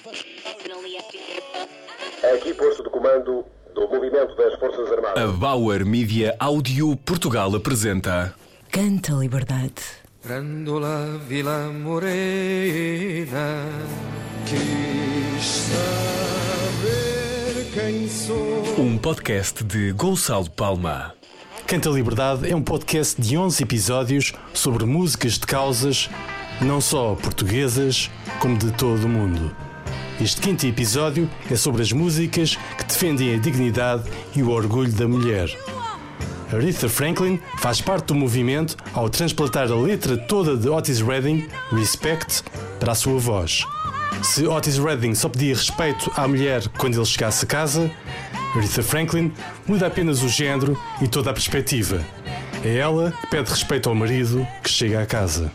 Aqui posto de comando do Movimento das Forças Armadas. A Bauer Mídia Áudio Portugal apresenta Canta Liberdade. Grândola Vila Morena, quis saber quem sou. Um podcast de Gonçalo Palma. Canta Liberdade é um podcast de 11 episódios sobre músicas de causas, não só portuguesas, como de todo o mundo. Este quinto episódio é sobre as músicas que defendem a dignidade e o orgulho da mulher. Aretha Franklin faz parte do movimento ao transplantar a letra toda de Otis Redding, Respect, para a sua voz. Se Otis Redding só pedia respeito à mulher quando ele chegasse a casa, Aretha Franklin muda apenas o género e toda a perspectiva. É ela que pede respeito ao marido que chega à casa.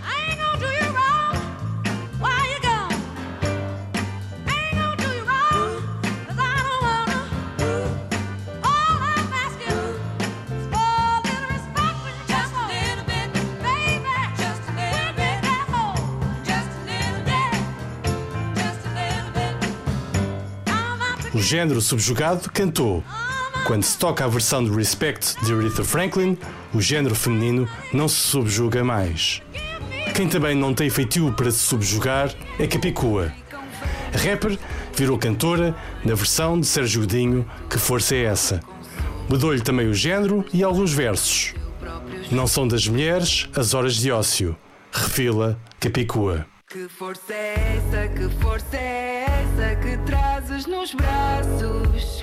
O género subjugado cantou. Quando se toca a versão de Respect de Aretha Franklin, o género feminino não se subjuga mais. Quem também não tem feitio para se subjugar é Capicua. A rapper virou cantora na versão de Sérgio Godinho, Que Força é Essa? Mudou-lhe também o género e alguns versos. Não são das mulheres as horas de ócio, refila Capicua. Que força é essa, que força é essa que trazes nos braços,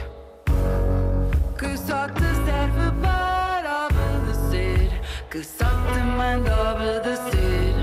que só te serve para obedecer, que só te manda obedecer.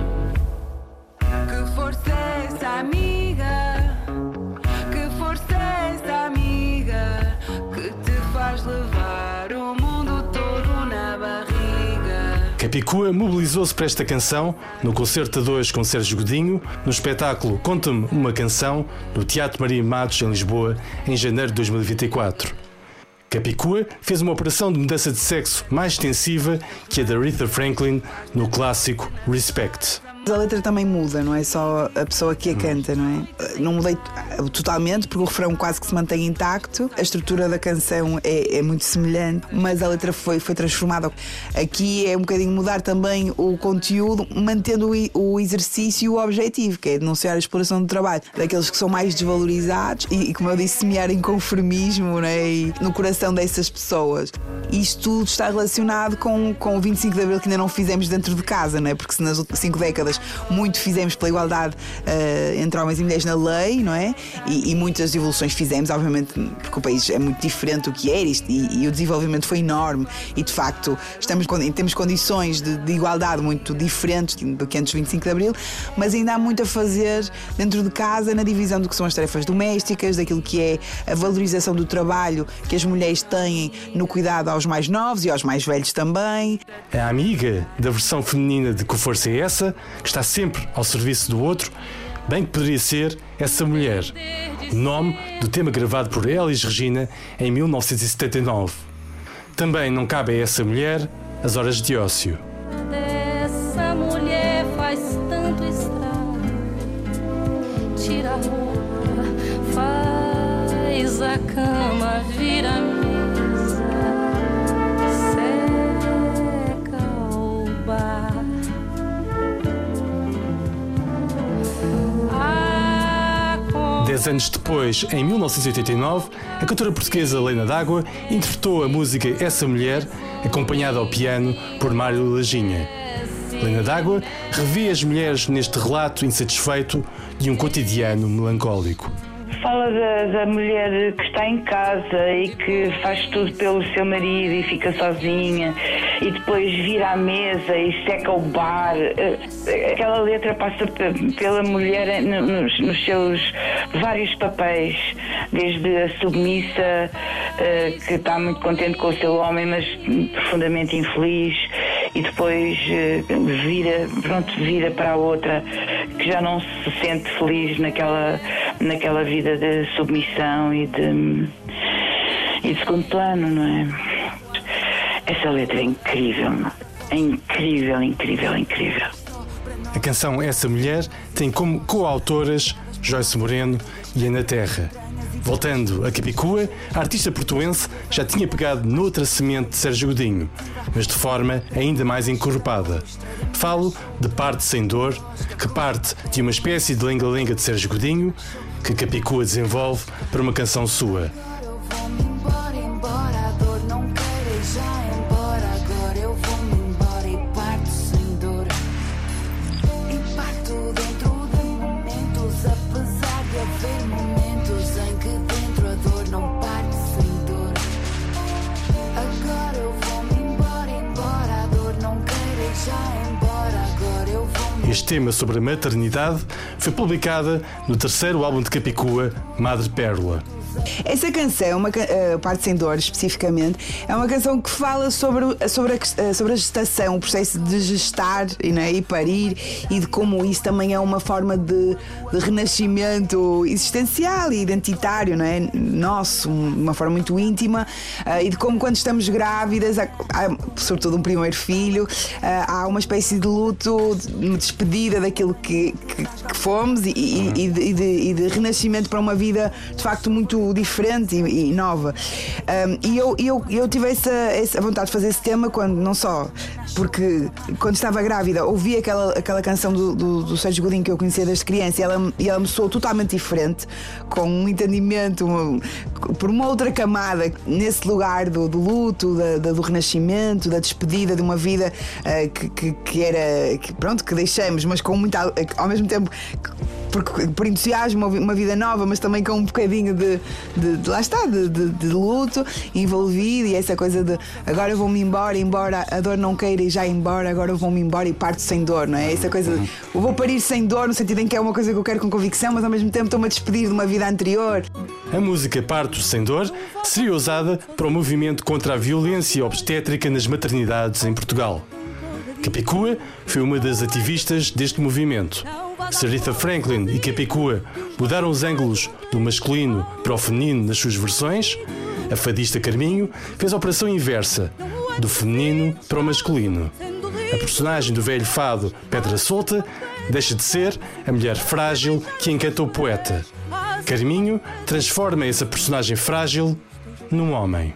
Que força é essa, amiga, que força é essa, amiga, que te faz levar o mundo todo na barriga. Capicua mobilizou-se para esta canção no Concerto a 2 com Sérgio Godinho, no espetáculo Conta-me uma Canção, no Teatro Maria Matos, em Lisboa, em janeiro de 2024. Capicua fez uma operação de mudança de sexo mais extensiva que a da Aretha Franklin no clássico Respect. A letra também muda, não é só a pessoa que a canta, não é? Não mudei totalmente, porque o refrão quase que se mantém intacto. A estrutura da canção é muito semelhante, mas a letra foi transformada. Aqui é um bocadinho mudar também o conteúdo, mantendo o exercício e o objetivo, que é denunciar a exploração do trabalho daqueles que são mais desvalorizados e como eu disse, semear inconformismo, não é? E no coração dessas pessoas. Isto tudo está relacionado com o 25 de Abril que ainda não fizemos dentro de casa, não é? Porque se nas últimas 5 décadas muito fizemos pela igualdade entre homens e mulheres na lei, não é? E muitas evoluções fizemos, obviamente, porque o país é muito diferente do que era e o desenvolvimento foi enorme e, de facto, temos condições de igualdade muito diferentes do que antes do 25 de Abril, mas ainda há muito a fazer dentro de casa na divisão do que são as tarefas domésticas, daquilo que é a valorização do trabalho que as mulheres têm no cuidado aos mais novos e aos mais velhos também. A amiga da versão feminina de Que Força é Essa? Que está sempre ao serviço do outro, bem que poderia ser Essa Mulher, o nome do tema gravado por Elis Regina em 1979. Também não cabe a essa mulher as horas de ócio. Essa mulher faz tanto estrago, tira a roupa, faz a cama, vira a mesa, seca o bar. 10 anos depois, em 1989, a cantora portuguesa Lena D'Água interpretou a música Essa Mulher, acompanhada ao piano por Mário Laginha. Lena D'Água revê as mulheres neste relato insatisfeito de um cotidiano melancólico. Fala da mulher que está em casa e que faz tudo pelo seu marido e fica sozinha e depois vira à mesa e seca o bar. Aquela letra passa pela mulher nos seus vários papéis, desde a submissa, que está muito contente com o seu homem, mas profundamente infeliz, e depois vira para a outra, que já não se sente feliz naquela vida de submissão e de segundo plano, não é? Essa letra é incrível, é incrível, incrível, incrível. A canção Essa Mulher tem como coautoras Joyce Moreno e Ana Terra. Voltando a Capicua, a artista portuense já tinha pegado noutra semente de Sérgio Godinho, mas de forma ainda mais encorpada. Falo de Parte Sem Dor, que parte de uma espécie de lenga-lenga de Sérgio Godinho, que Capicua desenvolve para uma canção sua. Este tema sobre a maternidade foi publicada no terceiro álbum de Capicua, Madre Pérola. Essa canção, Parte Sem Dor especificamente, é uma canção que fala sobre a gestação, o processo de gestar e parir, e de como isso também é uma forma de renascimento existencial e identitário, não é? Nosso, uma forma muito íntima, e de como quando estamos grávidas, sobretudo um primeiro filho, há uma espécie de luto, de despedida daquilo que fomos e de renascimento para uma vida de facto muito diferente e nova. E eu tive essa vontade de fazer esse tema não só porque quando estava grávida ouvi aquela canção do Sérgio Godinho que eu conhecia desde criança, e ela me soou totalmente diferente, com um entendimento por uma outra camada nesse lugar do luto, do renascimento, da despedida de uma vida que deixamos, mas com muita, ao mesmo tempo por entusiasmo, uma vida nova, mas também com um bocadinho de luto envolvido, e essa coisa de agora eu vou-me embora a dor não queira e já embora, agora eu vou-me embora e parto sem dor, não é? Essa coisa de eu vou parir sem dor, no sentido em que é uma coisa que eu quero com convicção, mas ao mesmo tempo estou-me a despedir de uma vida anterior. A música Parto Sem Dor seria usada para o movimento contra a violência obstétrica nas maternidades em Portugal. Capicua foi uma das ativistas deste movimento. Se Aretha Franklin e Capicua mudaram os ângulos do masculino para o feminino nas suas versões, a fadista Carminho fez a operação inversa, do feminino para o masculino. A personagem do velho fado Pedra Solta deixa de ser a mulher frágil que encanta o poeta. Carminho transforma essa personagem frágil num homem.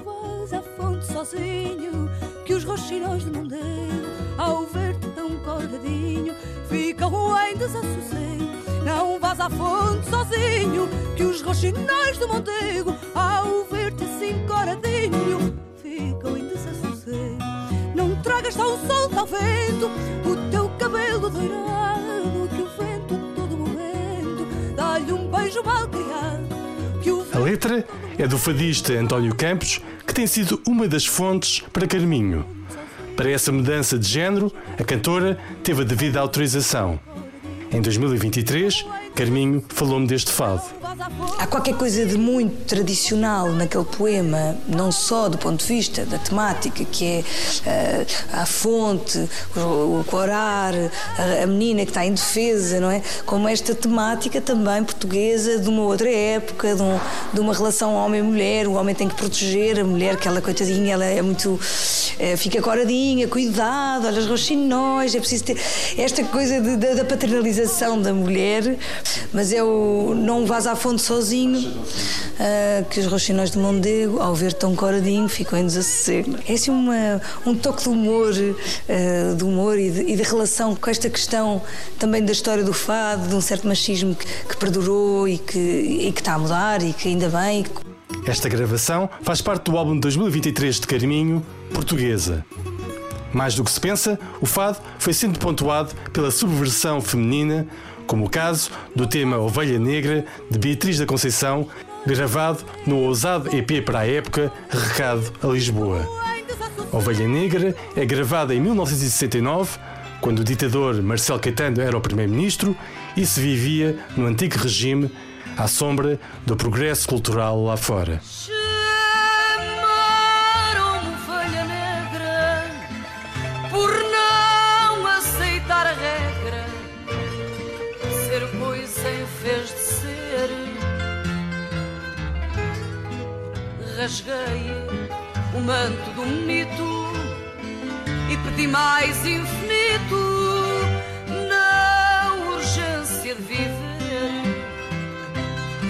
Ao ver-te tão colgadinho, ficam em desassossego. Não vás à fonte sozinho, que os roxinóis do Montego, ao ver-te assim coradinho, ficam em desassossego. Não tragas tão solto ao vento o teu cabelo doirado, que o vento a todo momento dá-lhe um beijo mal criado. A letra é do fadista António Campos, que tem sido uma das fontes para Carminho. Para essa mudança de género, a cantora teve a devida autorização. Em 2023, Carminho falou-me deste fado. Há qualquer coisa de muito tradicional naquele poema, não só do ponto de vista da temática, que é a fonte, o corar, a menina que está em defesa, não é? Como esta temática também portuguesa de uma outra época, de uma relação homem-mulher. O homem tem que proteger a mulher, que ela, coitadinha, ela é muito... fica coradinha, cuidado, olha os roxinóis, é preciso ter esta coisa da paternalização da mulher, mas é o não vás à fonte sozinho, que os roxinóis de Mondego, ao ver tão coradinho, ficam em desassossego. É assim um toque de humor e de relação com esta questão também da história do fado, de um certo machismo que perdurou e que está a mudar e que ainda bem. Esta gravação faz parte do álbum de 2023 de Carminho, Portuguesa. Mais do que se pensa, o fado foi sendo pontuado pela subversão feminina, como o caso do tema Ovelha Negra, de Beatriz da Conceição, gravado no ousado EP para a época, Recado a Lisboa. Ovelha Negra é gravada em 1969, quando o ditador Marcelo Caetano era o primeiro-ministro e se vivia no antigo regime, à sombra do progresso cultural lá fora. Chamaram-me ovelha negra por não aceitar a regra, ser pois em vez de ser. Rasguei o manto do mito e pedi mais infinito na urgência de viver.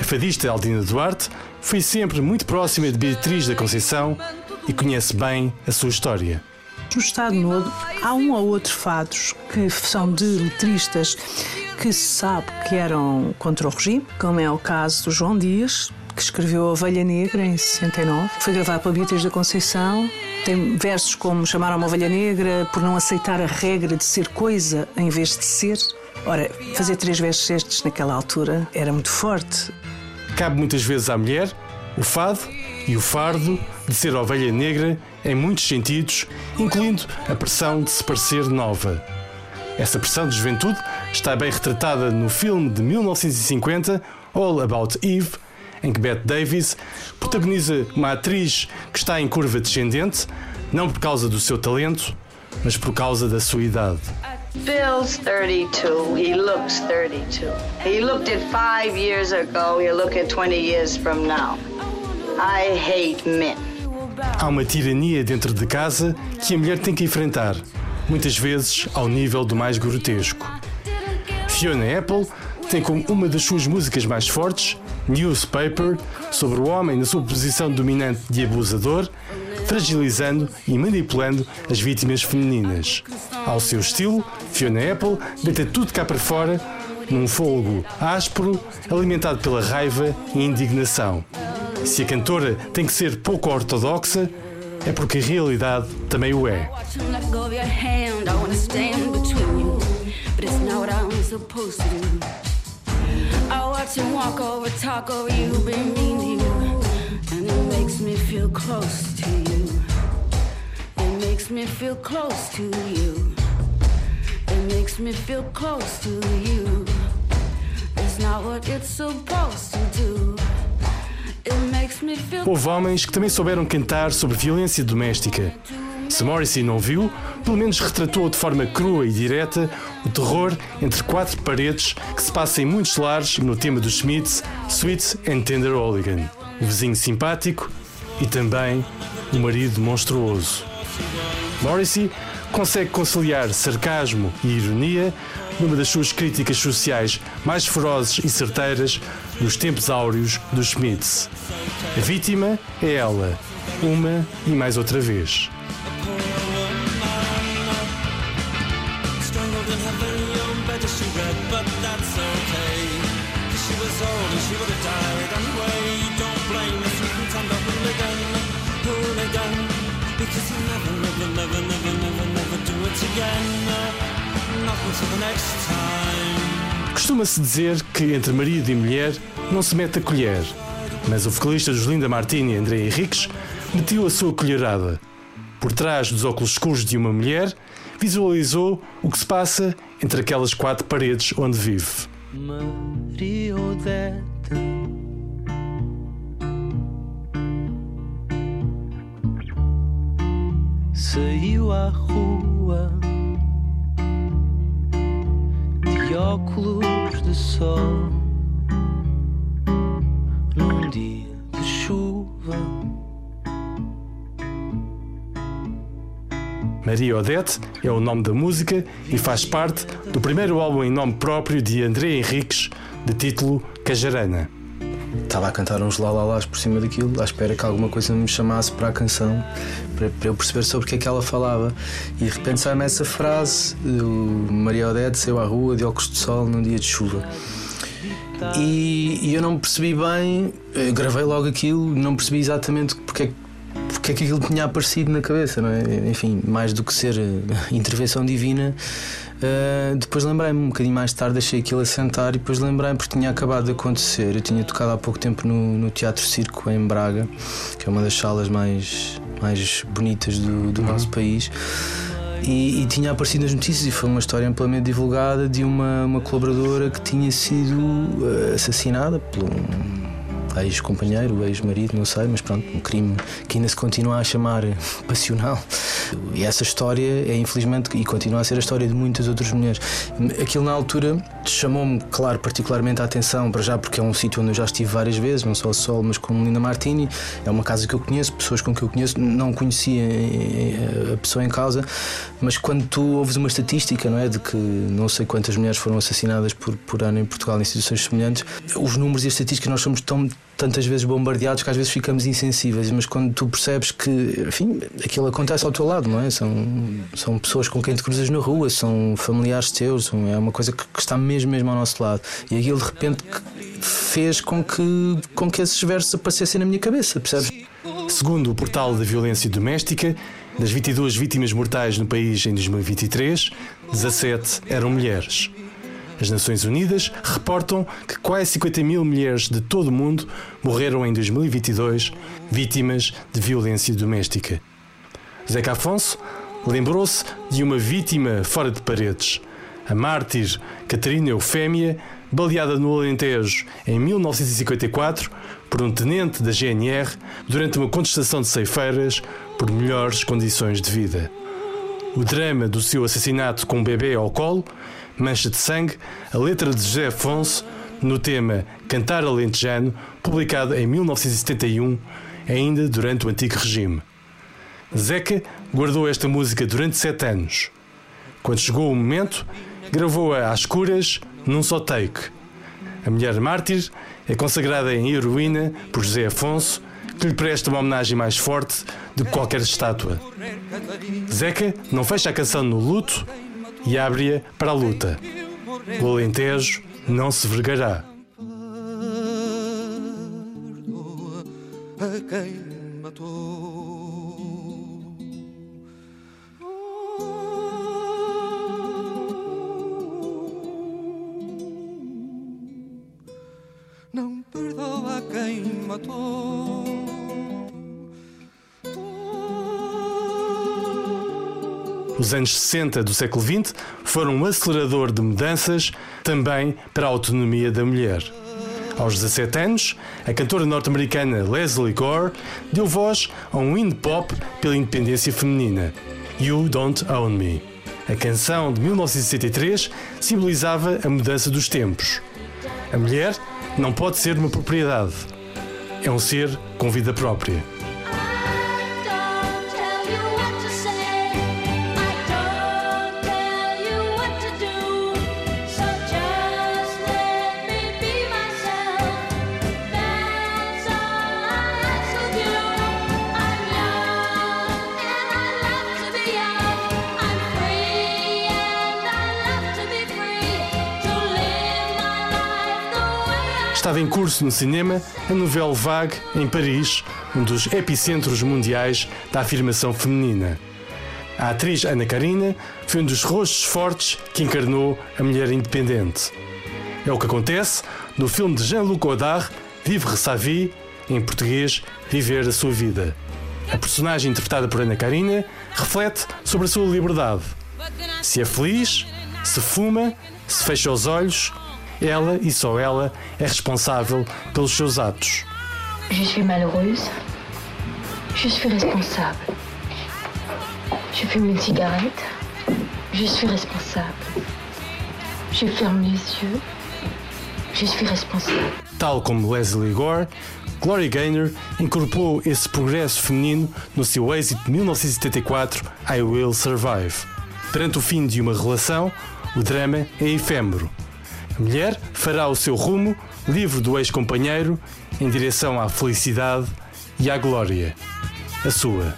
A fadista Aldina Duarte foi sempre muito próxima de Beatriz da Conceição e conhece bem a sua história. No Estado Novo há um ou outro fados que são de letristas que se sabe que eram contra o regime, como é o caso do João Dias, que escreveu A Ovelha Negra em 69, foi gravado pela Beatriz da Conceição. Tem versos como chamaram uma ovelha negra por não aceitar a regra de ser coisa em vez de ser. Ora, fazer 3 versos estes naquela altura era muito forte. Cabe muitas vezes à mulher o fado e o fardo de ser ovelha negra em muitos sentidos, incluindo a pressão de se parecer nova. Essa pressão de juventude está bem retratada no filme de 1950, All About Eve, em que Bette Davis protagoniza uma atriz que está em curva descendente, não por causa do seu talento, mas por causa da sua idade. Bill's 32. He looks 32. He looked at 5 years ago. He'll look at 20 years from now. I hate men. Há uma tirania dentro de casa que a mulher tem que enfrentar, muitas vezes ao nível do mais grotesco. Fiona Apple tem como uma das suas músicas mais fortes, Newspaper, sobre o homem na sua posição dominante de abusador, fragilizando e manipulando as vítimas femininas. Ao seu estilo, Fiona Apple deita tudo cá para fora, num fogo áspero, alimentado pela raiva e indignação. Se a cantora tem que ser pouco ortodoxa, é porque a realidade também o é. I watch him walk over, talk over you, be mean to you, and it makes me feel close to you. It makes me feel close to you. It makes me feel close to you. It's not what it's supposed to do. It makes me feel. Houve homens que também souberam cantar sobre violência doméstica. Se Morrissey não viu, pelo menos retratou de forma crua e direta o terror entre 4 paredes que se passa em muitos lares no tema dos Smiths, Sweet and Tender Hooligan. O vizinho simpático e também o marido monstruoso. Morrissey consegue conciliar sarcasmo e ironia numa das suas críticas sociais mais ferozes e certeiras nos tempos áureos dos Smiths. A vítima é ela, uma e mais outra vez. Costuma-se dizer que entre marido e mulher não se mete a colher, mas o vocalista dos Linda Martini, André Henriques, meteu a sua colherada. Por trás dos óculos escuros de uma mulher, visualizou o que se passa entre aquelas 4 paredes onde vive. Maria Odete, saiu à rua de óculos de sol num dia de chuva. Maria Odete é o nome da música e faz parte do primeiro álbum em nome próprio de André Henriques, de título Cajarana. Estava a cantar uns lalalás por cima daquilo, à espera que alguma coisa me chamasse para a canção, para eu perceber sobre o que é que ela falava. E de repente sai-me essa frase: Maria Odete saiu à rua de óculos de sol num dia de chuva. E eu não percebi bem, gravei logo aquilo, não percebi exatamente porque é que aquilo tinha aparecido na cabeça, não é? Enfim, mais do que ser intervenção divina. Depois lembrei-me, um bocadinho mais tarde deixei aquilo assentar e depois lembrei-me porque tinha acabado de acontecer. Eu tinha tocado há pouco tempo no Teatro Circo em Braga, que é uma das salas mais bonitas do nosso país, e tinha aparecido nas notícias e foi uma história amplamente divulgada de uma colaboradora que tinha sido assassinada por ex-companheiro, ex-marido, não sei, mas pronto, um crime que ainda se continua a chamar passional. E essa história é, infelizmente, e continua a ser a história de muitas outras mulheres. Aquilo na altura chamou-me, claro, particularmente a atenção, para já porque é um sítio onde eu já estive várias vezes, não só o Sol, mas com Linda Martini. É uma casa que eu conheço, pessoas com que eu conheço, não conhecia a pessoa em causa, mas quando tu ouves uma estatística, não é, de que não sei quantas mulheres foram assassinadas por ano em Portugal em situações semelhantes, os números e as estatísticas, nós somos tantas vezes bombardeados que às vezes ficamos insensíveis, mas quando tu percebes que, enfim, aquilo acontece ao teu lado, não é? São pessoas com quem te cruzas na rua, são familiares teus, é uma coisa que está mesmo ao nosso lado. E aquilo de repente fez com que esses versos aparecessem na minha cabeça, percebes? Segundo o portal da violência doméstica, das 22 vítimas mortais no país em 2023, 17 eram mulheres. As Nações Unidas reportam que quase 50 mil mulheres de todo o mundo morreram em 2022 vítimas de violência doméstica. Zeca Afonso lembrou-se de uma vítima fora de paredes, a mártir Catarina Eufémia, baleada no Alentejo em 1954 por um tenente da GNR durante uma contestação de ceifeiras por melhores condições de vida. O drama do seu assassinato com um bebê ao colo, Mancha de Sangue, a letra de José Afonso, no tema Cantar Alentejano, publicado em 1971, ainda durante o antigo regime. Zeca guardou esta música durante 7 anos. Quando chegou o momento, gravou-a às escuras, num só take. A mulher mártir é consagrada em heroína por José Afonso, que lhe presta uma homenagem mais forte do que qualquer estátua. Zeca não fecha a canção no luto e abre-a para a luta. O Alentejo não se vergará. A quem matou. Não perdoa quem matou. Os anos 60 do século XX foram um acelerador de mudanças também para a autonomia da mulher. Aos 17 anos, a cantora norte-americana Leslie Gore deu voz a um indie pop pela independência feminina, You Don't Own Me. A canção de 1963 simbolizava a mudança dos tempos. A mulher não pode ser uma propriedade. É um ser com vida própria. Estava em curso no cinema a novela Vague, em Paris, um dos epicentros mundiais da afirmação feminina. A atriz Ana Karina foi um dos rostos fortes que encarnou a mulher independente. É o que acontece no filme de Jean-Luc Godard, Vivre sa vie, em português, Viver a sua vida. A personagem interpretada por Ana Karina reflete sobre a sua liberdade. Se é feliz, se fuma, se fecha os olhos, ela e só ela é responsável pelos seus atos. Je suis malheureuse. Je suis responsable. Je fume une cigarette. Je suis responsable. Je ferme les yeux. Je suis responsable. Tal como Leslie Gore, Gloria Gaynor incorporou esse progresso feminino no seu êxito de 1974, I Will Survive. Perante o fim de uma relação, o drama é efêmero. A mulher fará o seu rumo, livre do ex-companheiro, em direção à felicidade e à glória. A sua.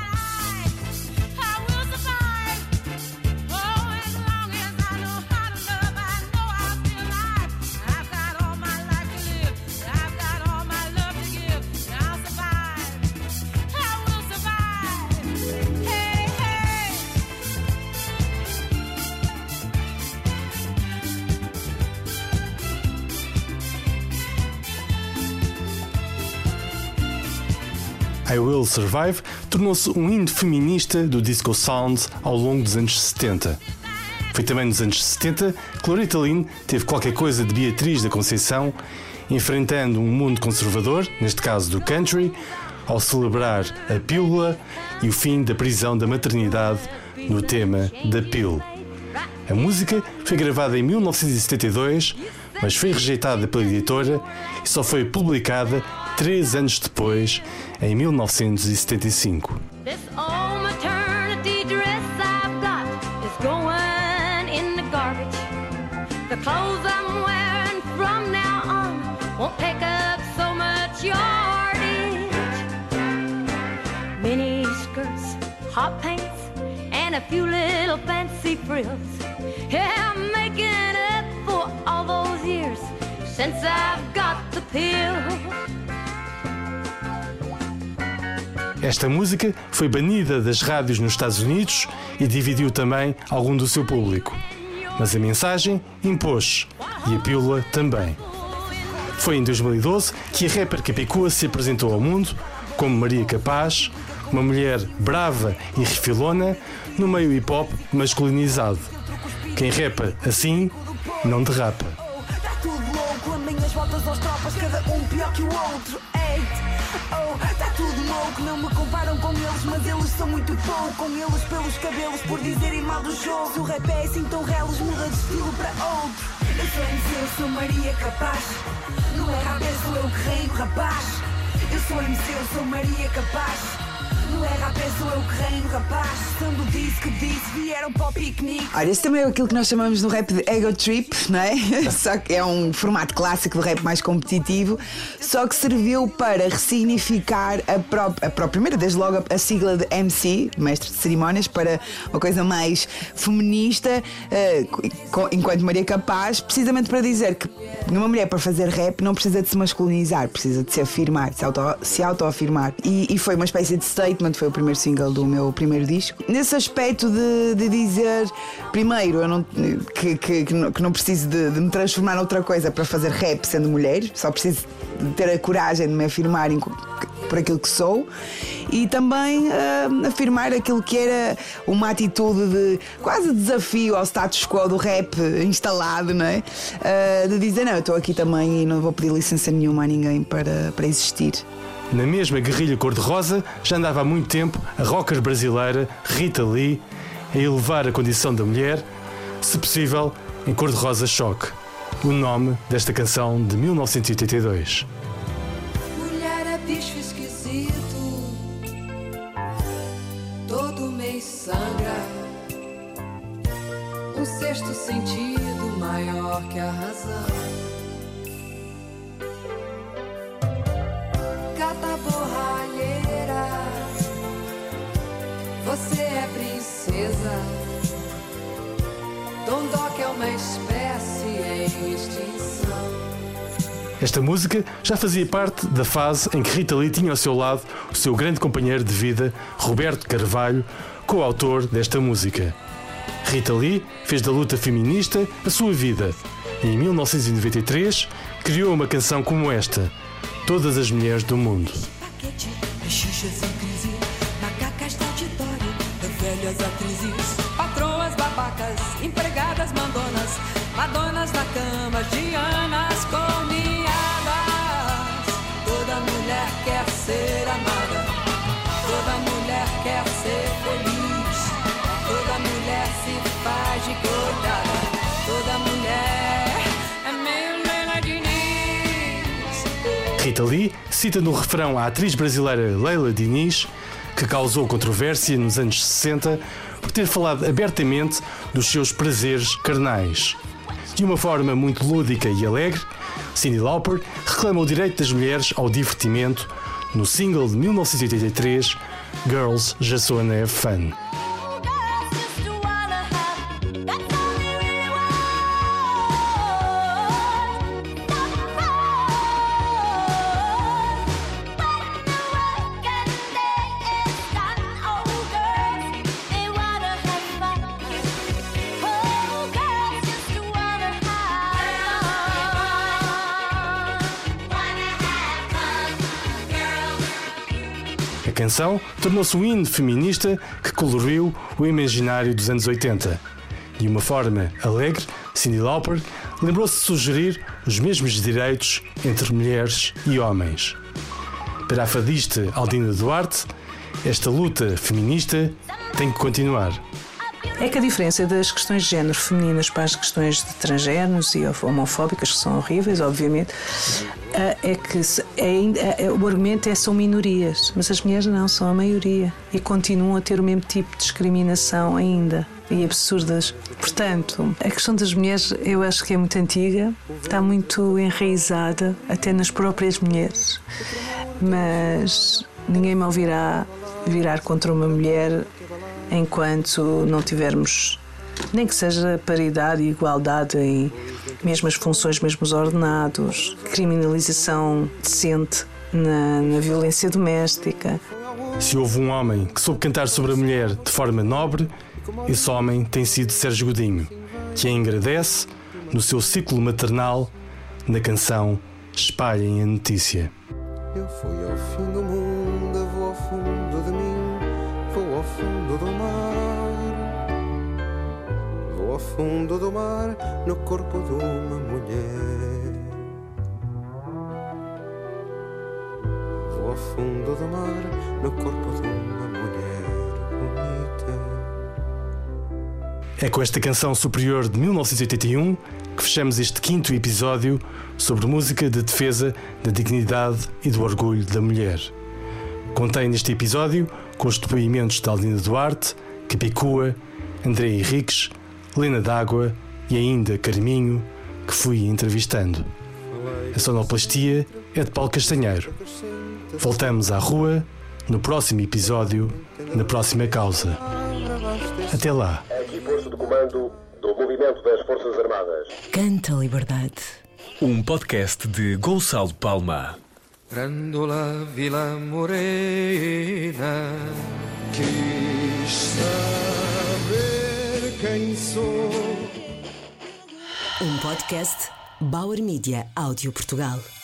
I Will Survive tornou-se um hino feminista do disco sound ao longo dos anos 70. Foi também nos anos 70 que Loretta Lynn teve qualquer coisa de Beatriz da Conceição enfrentando um mundo conservador, neste caso do country, ao celebrar a pílula e o fim da prisão da maternidade no tema da Pill. A música foi gravada em 1972, mas foi rejeitada pela editora e só foi publicada 3 anos depois, em 1975. Mini skirts, hot pants, and a few little fancy frills. Yeah, I'm making up for all those years since I've got the pill. Esta música foi banida das rádios nos Estados Unidos e dividiu também algum do seu público. Mas a mensagem impôs, e a pílula também. Foi em 2012 que a rapper Capicua se apresentou ao mundo como Maria Capaz, uma mulher brava e refilona no meio hip-hop masculinizado. Quem rapa assim, não derrapa. Tá tudo louco, andem as voltas aos tropas, cada um pior que o outro. Tá tudo louco, não me comparam com eles, mas eles são muito pouco. Com eles pelos cabelos, por dizerem mal do jogo. Se o rap é assim tão reles, muda de estilo para outro. Eu sou MC, eu sou Maria Capaz. Não é rap, sou eu que reino, rapaz. Eu sou MC, eu sou Maria Capaz. Não é rap, sou eu que reino, rapaz. Sendo disse que disse, vieram para o piquenique. Olha, esse também é aquilo que nós chamamos no rap de ego trip, não é? Só que é um formato clássico do rap mais competitivo, só que serviu para ressignificar primeiro, desde logo, a sigla de MC, mestre de cerimónias, para uma coisa mais feminista, enquanto Maria Capaz, precisamente para dizer que uma mulher, para fazer rap, não precisa de se masculinizar, precisa de se afirmar, de se autoafirmar. E foi uma espécie de statement, foi o primeiro single do meu primeiro disco. Nesse aspecto de dizer, primeiro, que não preciso de me transformar noutra coisa para fazer rap sendo mulher, só preciso de ter a coragem de me afirmar por aquilo que sou, e também afirmar aquilo que era uma atitude de quase desafio ao status quo do rap instalado, não é? De dizer, não, eu estou aqui também e não vou pedir licença nenhuma a ninguém para existir. Na mesma guerrilha cor-de-rosa já andava há muito tempo a rocker brasileira Rita Lee a elevar a condição da mulher, se possível em cor-de-rosa choque, o nome desta canção de 1982. Mulher é bicho esquisito, todo mês sangra, um sexto sentido maior que a razão. Gata borralheira, você é princesa. Dondoca é uma espécie em extinção. Esta música já fazia parte da fase em que Rita Lee tinha ao seu lado o seu grande companheiro de vida, Roberto Carvalho, coautor desta música. Rita Lee fez da luta feminista a sua vida e em 1993 criou uma canção como esta, Todas as Mulheres do Mundo. Xuxas em crise, macacas de auditório, velhas atrizes, patroas babacas, empregadas mandonas, madonas na cama, dianas corneadas. Toda mulher quer ser amada, toda mulher quer ser feliz, toda mulher se faz de coitada, toda mulher é meio Leila Diniz. Rita Lee cita no refrão a atriz brasileira Leila Diniz, que causou controvérsia nos anos 60 por ter falado abertamente dos seus prazeres carnais. De uma forma muito lúdica e alegre, Cyndi Lauper reclama o direito das mulheres ao divertimento no single de 1983, Girls Just Wanna Have Fun. A canção tornou-se um hino feminista que coloriu o imaginário dos anos 80. De uma forma alegre, Cyndi Lauper lembrou-se de sugerir os mesmos direitos entre mulheres e homens. Para a fadista Aldina Duarte, esta luta feminista tem que continuar. É que a diferença das questões de género femininas para as questões de transgéneros e homofóbicas, que são horríveis, obviamente, é que o argumento são minorias, mas as mulheres não, são a maioria e continuam a ter o mesmo tipo de discriminação ainda e absurdas. Portanto, a questão das mulheres eu acho que é muito antiga, está muito enraizada até nas próprias mulheres, mas ninguém me ouvirá virar contra uma mulher enquanto não tivermos, nem que seja paridade e igualdade em mesmas funções, mesmos ordenados, criminalização decente na violência doméstica. Se houve um homem que soube cantar sobre a mulher de forma nobre, esse homem tem sido Sérgio Godinho, que a engrandece no seu ciclo maternal na canção Espalhem a Notícia. Eu fui ao fim do mundo, eu vou ao fundo de mim, vou ao fundo do mar. Vou ao fundo do mar, no corpo de uma mulher. Vou ao fundo do mar, no corpo de uma mulher bonita. É com esta canção superior de 1981 que fechamos este 5º episódio sobre música de defesa da dignidade e do orgulho da mulher. Contei neste episódio com os depoimentos de Aldina Duarte, Capicua, André Henriques, Lena D'Água e ainda Carminho, que fui entrevistando. A sonoplastia é de Paulo Castanheiro. Voltamos à rua no próximo episódio, na próxima causa. Até lá. Aqui posto de comando do Movimento das Forças Armadas. Canta Liberdade. Um podcast de Gonçalo Palma. Grândola Vila Morena, quis saber quem sou. Um podcast Bauer Media Áudio Portugal.